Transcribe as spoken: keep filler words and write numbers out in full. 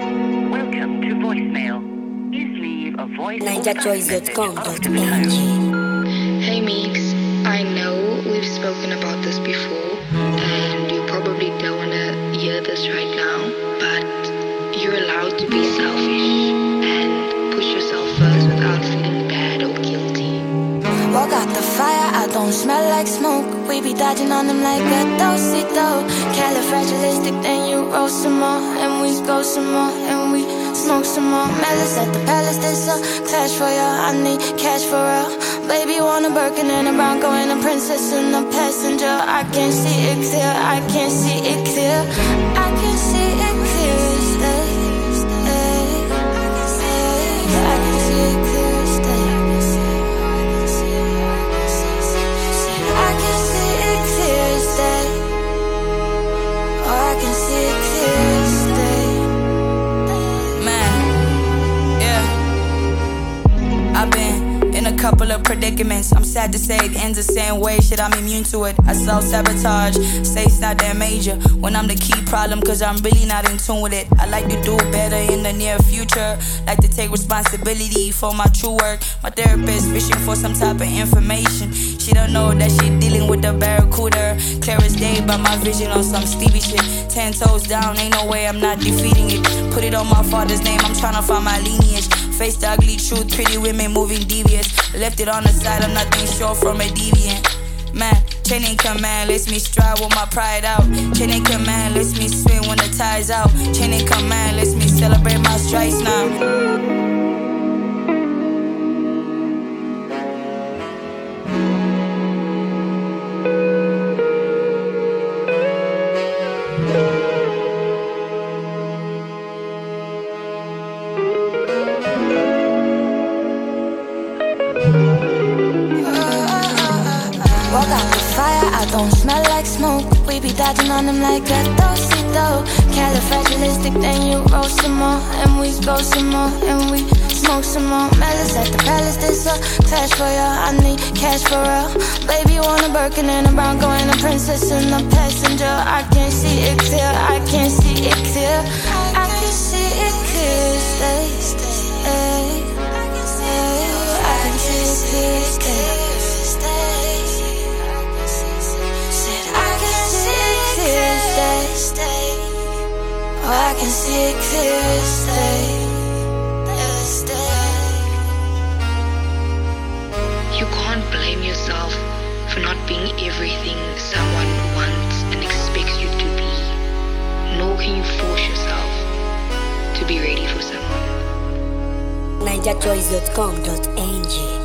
Welcome to voicemail. Please leave a voice ninja choice dot com dot a g. Hey Meeks, I know we've spoken about this before, and you probably don't want to hear this right now, but you're allowed to be selfish and push yourself first without feeling bad or guilty. Walk out the fire, I don't smell like smoke. We be dodging on them like a dosito. Califragilistic, then you roll some more, and we go some more, and we smoke some more. Malice at the palace, there's a clash for ya. I need cash for real. Baby want a Birkin and a Bronco and a princess and a passenger. I can see it clear, I can see it clear. I can see it clear, stay, stay, stay. I can see it clear, stay. I can see it clear, stay. Or I can see it clear, stay. Man, yeah, I've been in a couple of predicaments. I'm sad to say it ends the same way. Shit, I'm immune to it. I self-sabotage, say it's not that major when I'm the key problem, cause I'm really not in tune with it. I like to do better in the near future, like to take responsibility for my true work. My therapist fishing for some type of information. She don't know that she dealing with the barracuda. Clear as day, but my vision on some Stevie shit. Ten toes down, ain't no way I'm not defeating it. Put it on my father's name, I'm tryna find my lineage. Face the ugly truth, pretty women moving devious. Left it on the side, I'm nothing short from a deviant. Man, chain in command, lets me stride with my pride out. Chain in command, lets me swing when the tide's out. Chain in command, lets me celebrate my strikes now. Walk out the fire, I don't smell like smoke. We be dodging on them like a dosito. Califragilistic, then you roll some more, and we go some more, and we smoke some more. Malice at the palace, there's a clash for ya. I need cash for real. Baby want a Birkin and a Bronco and a princess and a passenger. I can see it clear, I can see it clear. I can see it clear, stay, stay. I can see it clear, stay. Oh, I can see it clear, stay, stay. You can't blame yourself for not being everything someone wants and expects you to be. Nor can you force yourself to be ready for someone. ninja choice dot com dot a g